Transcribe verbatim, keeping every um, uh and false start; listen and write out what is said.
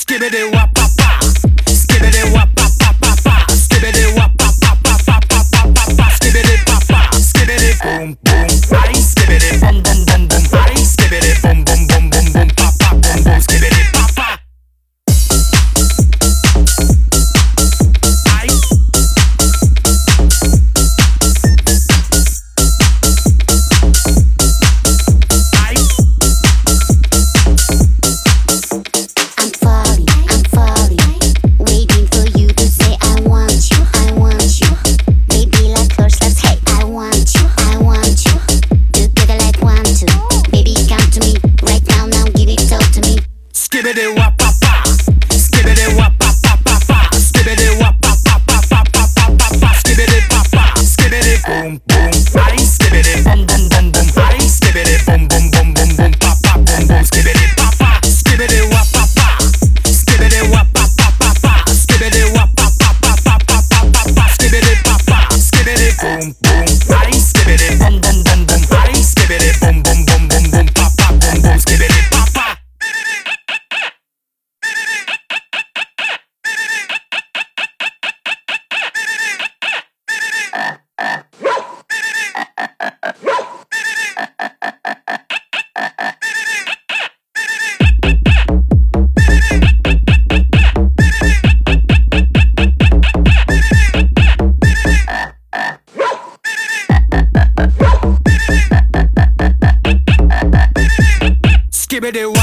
Skibbity wop pop pop. Skibbity wop pop pop pop pop. Skibbity wop pop pop pop pop pop pop pop pop. Skibbity pop pop. Skibbity boom boom. Ay, skibbity boom boom boom boom. Ay, skibbity boom boom boom boom boom. Pop pop boom boom. Skibbity pop pop. Ay. Skibbity wop pop pop. Skibbity wop pop pop pop pop. Skibbity wop pop pop pop pop pop pop pop pop. Skibbity pop pop. Skibbity boom boom. Ay, skibbity boom boom boom boom. Ay, skibbity boom boom boom boom boom. Pop pop boom boom. Skibbity pop pop. Skibbity wop pop pop. Skibbity wop pop pop pop pop. Skibbity wop pop pop pop pop pop pop pop pop. Skibbity pop pop. Skibbity boom boom. Ay, skibbity boom boom boom boom. Ay, skibbity boom boom boom boom boom. Pop pop boom boom. Skibbity pop pop. Skibbity